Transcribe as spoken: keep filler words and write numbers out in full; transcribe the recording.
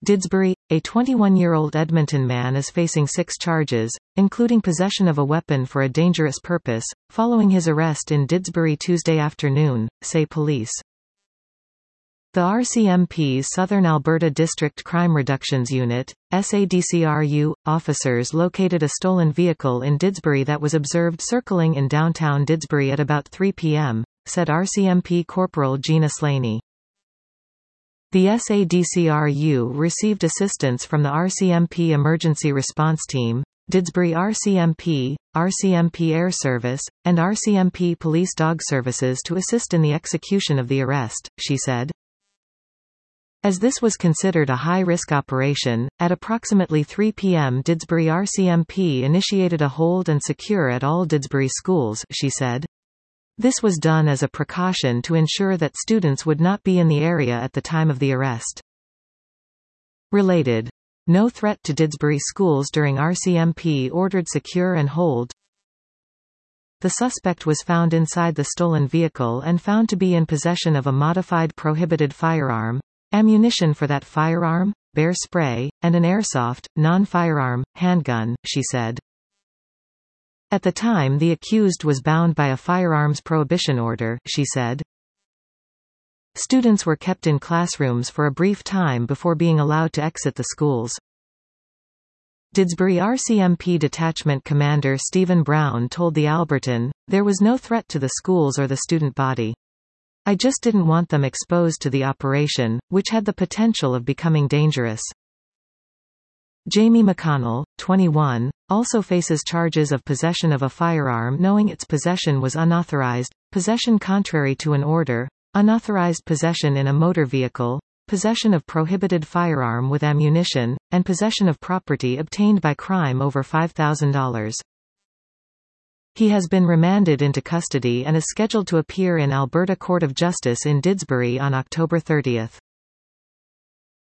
Didsbury. A twenty-one-year-old Edmonton man is facing six charges, including possession of a weapon for a dangerous purpose, following his arrest in Didsbury Tuesday afternoon, say police. The R C M P's Southern Alberta District Crime Reductions Unit, S A D C R U, officers located a stolen vehicle in Didsbury that was observed circling in downtown Didsbury at about three p m, said R C M P Corporal Gina Slaney. The S A D C R U received assistance from the R C M P Emergency Response Team, Didsbury R C M P, R C M P Air Service, and R C M P Police Dog Services to assist in the execution of the arrest, she said. As this was considered a high-risk operation, at approximately three p m Didsbury R C M P initiated a hold and secure at all Didsbury schools, she said. This was done as a precaution to ensure that students would not be in the area at the time of the arrest. Related. No threat to Didsbury schools during R C M P ordered secure and hold. The suspect was found inside the stolen vehicle and found to be in possession of a modified prohibited firearm, ammunition for that firearm, bear spray, and an airsoft, non-firearm, handgun, she said. At the time the accused was bound by a firearms prohibition order, she said. Students were kept in classrooms for a brief time before being allowed to exit the schools. Didsbury R C M P Detachment Commander Stephen Brown told the Albertan, "There was no threat to the schools or the student body. I just didn't want them exposed to the operation, which had the potential of becoming dangerous." Jamie McConnell, twenty-one, also faces charges of possession of a firearm knowing its possession was unauthorized, possession contrary to an order, unauthorized possession in a motor vehicle, possession of prohibited firearm with ammunition, and possession of property obtained by crime over five thousand dollars. He has been remanded into custody and is scheduled to appear in Alberta Court of Justice in Didsbury on October thirtieth.